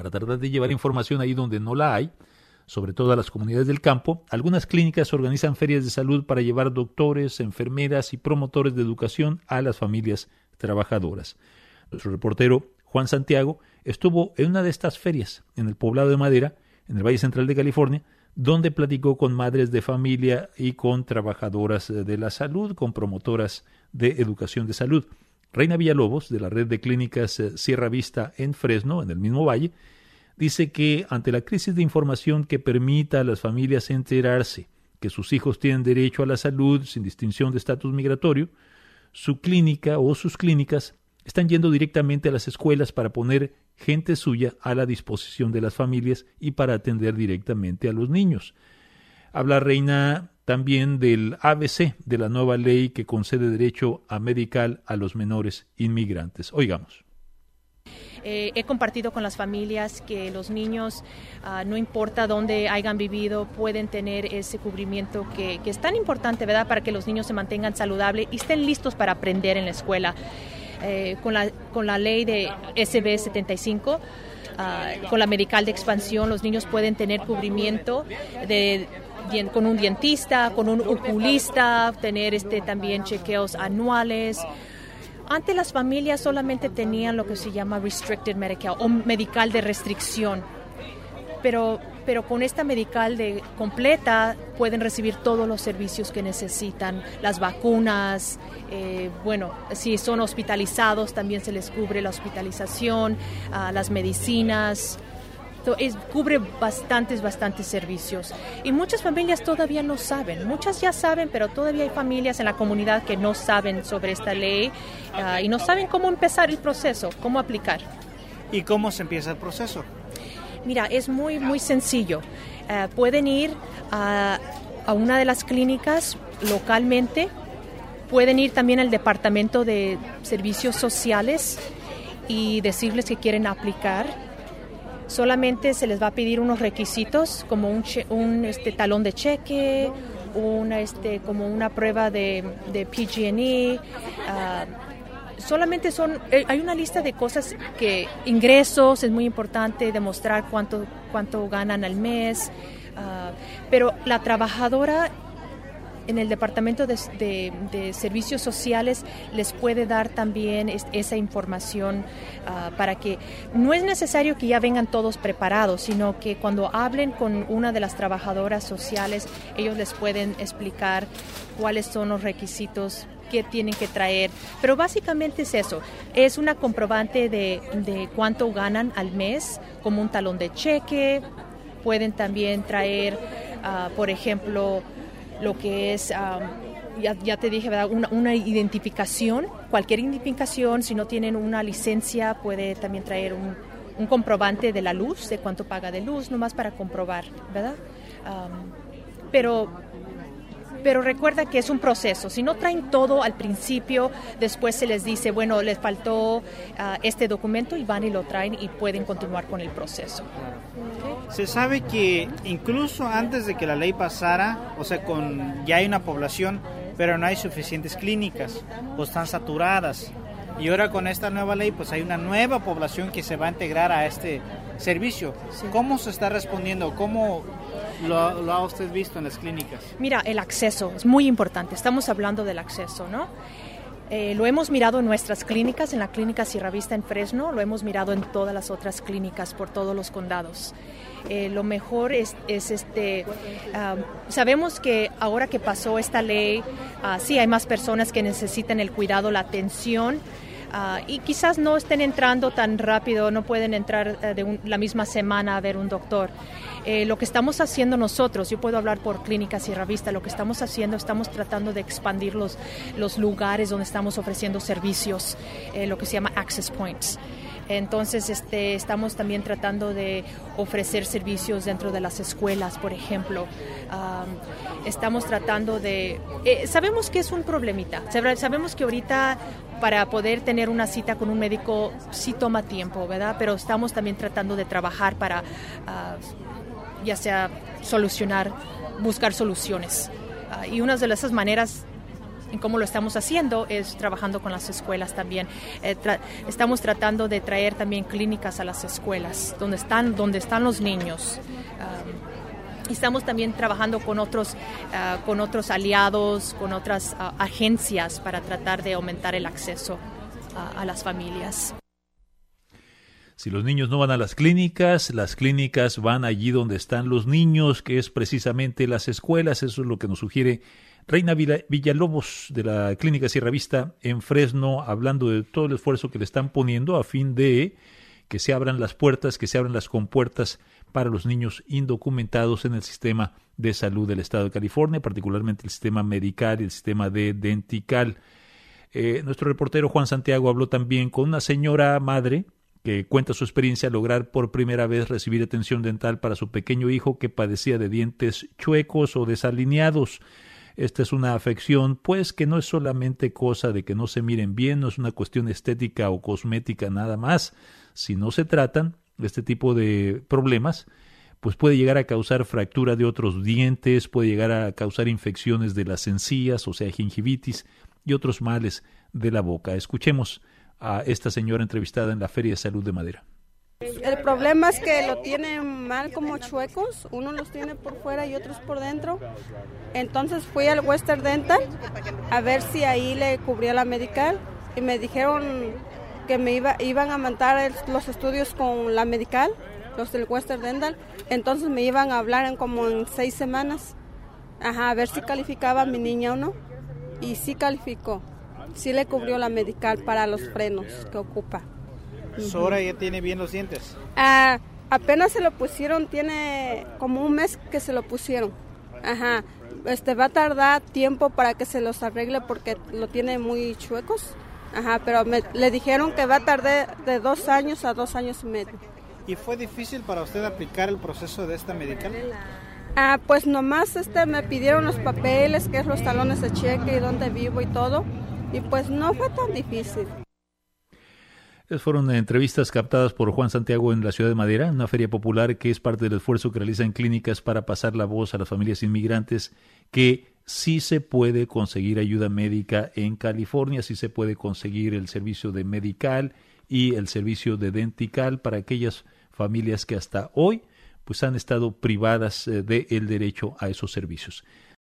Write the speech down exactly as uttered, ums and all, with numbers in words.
para tratar de llevar información ahí donde no la hay, sobre todo a las comunidades del campo. Algunas clínicas organizan ferias de salud para llevar doctores, enfermeras y promotores de educación a las familias trabajadoras. Nuestro reportero Juan Santiago estuvo en una de estas ferias en el poblado de Madera, en el Valle Central de California, donde platicó con madres de familia y con trabajadoras de la salud, con promotoras de educación de salud. Reina Villalobos, de la red de clínicas Sierra Vista en Fresno, en el mismo valle, dice que ante la crisis de información que permita a las familias enterarse que sus hijos tienen derecho a la salud sin distinción de estatus migratorio, su clínica o sus clínicas están yendo directamente a las escuelas para poner gente suya a la disposición de las familias y para atender directamente a los niños. Habla Reina también del A B C, de la nueva ley que concede derecho a medical a los menores inmigrantes. Oigamos. Eh, he compartido con las familias que los niños, uh, no importa dónde hayan vivido, pueden tener ese cubrimiento que, que es tan importante, ¿verdad?, para que los niños se mantengan saludables y estén listos para aprender en la escuela. Eh, con la con la ley de S B setenta y cinco, uh, con la medical de expansión, los niños pueden tener cubrimiento de, de, con un dentista, con un oculista, tener este también chequeos anuales. Antes las familias solamente tenían lo que se llama restricted medical o medical de restricción, pero pero con esta medical de completa pueden recibir todos los servicios que necesitan, las vacunas, eh, bueno, si son hospitalizados también se les cubre la hospitalización, uh, las medicinas. Es, cubre bastantes, bastantes servicios. Y muchas familias todavía no saben. Muchas ya saben, pero todavía hay familias en la comunidad que no saben sobre esta ley uh, y no saben cómo empezar el proceso, cómo aplicar. ¿Y cómo se empieza el proceso? Mira, es muy, muy sencillo. Uh, pueden ir a, a una de las clínicas localmente. Pueden ir también al Departamento de Servicios Sociales y decirles que quieren aplicar. Solamente se les va a pedir unos requisitos como un, che, un este, talón de cheque, una, este, como una prueba de, de P G and E. Uh, solamente son, hay una lista de cosas que, ingresos, es muy importante demostrar cuánto, cuánto ganan al mes, uh, pero la trabajadora en el Departamento de, de, de Servicios Sociales les puede dar también es, esa información uh, para que no es necesario que ya vengan todos preparados, sino que cuando hablen con una de las trabajadoras sociales, ellos les pueden explicar cuáles son los requisitos que tienen que traer. Pero básicamente es eso, es una comprobante de, de cuánto ganan al mes, como un talón de cheque. Pueden también traer, uh, por ejemplo, lo que es, um, ya, ya te dije, ¿verdad?, una, una identificación, cualquier identificación. Si no tienen una licencia, puede también traer un, un comprobante de la luz, de cuánto paga de luz, nomás para comprobar, ¿verdad? Um, pero, pero recuerda que es un proceso. Si no traen todo al principio, después se les dice, bueno, les faltó uh, este documento, y van y lo traen y pueden continuar con el proceso. ¿Okay? Se sabe que incluso antes de que la ley pasara, o sea, con ya hay una población, pero no hay suficientes clínicas, o están saturadas. Y ahora con esta nueva ley, pues hay una nueva población que se va a integrar a este servicio. Sí. ¿Cómo se está respondiendo? ¿Cómo lo, lo ha usted visto en las clínicas? Mira, el acceso es muy importante. Estamos hablando del acceso, ¿no? Eh, lo hemos mirado en nuestras clínicas, en la clínica Sierra Vista en Fresno, lo hemos mirado en todas las otras clínicas por todos los condados. Eh, lo mejor es, es este, uh, sabemos que ahora que pasó esta ley, uh, sí hay más personas que necesitan el cuidado, la atención, uh, y quizás no estén entrando tan rápido, no pueden entrar uh, de un, la misma semana a ver un doctor. Eh, lo que estamos haciendo nosotros, yo puedo hablar por Clínica Sierra Vista, lo que estamos haciendo, estamos tratando de expandir los, los lugares donde estamos ofreciendo servicios, eh, lo que se llama access points. Entonces, este, estamos también tratando de ofrecer servicios dentro de las escuelas, por ejemplo. Um, estamos tratando de... Eh, sabemos que es un problemita. Sabemos que ahorita para poder tener una cita con un médico sí toma tiempo, ¿verdad? Pero estamos también tratando de trabajar para, uh, ya sea solucionar, buscar soluciones. Uh, y una de esas maneras en cómo lo estamos haciendo es trabajando con las escuelas también. Eh, tra- estamos tratando de traer también clínicas a las escuelas, donde están, donde están los niños. Um, Estamos también trabajando con otros, uh, con otros aliados, con otras uh, agencias para tratar de aumentar el acceso uh, a las familias. Si los niños no van a las clínicas, las clínicas van allí donde están los niños, que es precisamente las escuelas. Eso es lo que nos sugiere Reina Villalobos de la Clínica Sierra Vista en Fresno, hablando de todo el esfuerzo que le están poniendo a fin de que se abran las puertas, que se abran las compuertas para los niños indocumentados en el sistema de salud del estado de California, particularmente el sistema medical y el sistema de Dentical. Eh, nuestro reportero Juan Santiago habló también con una señora madre que cuenta su experiencia al lograr por primera vez recibir atención dental para su pequeño hijo que padecía de dientes chuecos o desalineados. Esta es una afección, pues, que no es solamente cosa de que no se miren bien, no es una cuestión estética o cosmética nada más. Si no se tratan, este tipo de problemas, pues puede llegar a causar fractura de otros dientes, puede llegar a causar infecciones de las encías, o sea, gingivitis y otros males de la boca. Escuchemos a esta señora entrevistada en la Feria de Salud de Madera. El problema es que lo tienen mal como chuecos, uno los tiene por fuera y otros por dentro. Entonces fui al Western Dental a ver si ahí le cubría la medical y me dijeron que me iba, iban a mandar el, los estudios con la medical, los del Western Dental, entonces me iban a hablar en como en seis semanas, ajá, a ver si calificaba mi niña o no, y sí calificó, sí le cubrió la medical para los frenos que ocupa. ¿Sora ya tiene bien los dientes? Ah, apenas se lo pusieron, tiene como un mes que se lo pusieron, ajá, este va a tardar tiempo para que se los arregle porque lo tiene muy chuecos. Ajá, pero me, le dijeron que va a tardar de dos años a dos años y medio. ¿Y fue difícil para usted aplicar el proceso de esta medical? Ah, pues nomás este, me pidieron los papeles, que es los talones de cheque y dónde vivo y todo, y pues no fue tan difícil. Estas fueron entrevistas captadas por Juan Santiago en la ciudad de Madera, una feria popular que es parte del esfuerzo que realizan clínicas para pasar la voz a las familias inmigrantes que sí se puede conseguir ayuda médica en California, sí se puede conseguir el servicio de Medical y el servicio de Dentical para aquellas familias que hasta hoy pues han estado privadas eh, del derecho a esos servicios.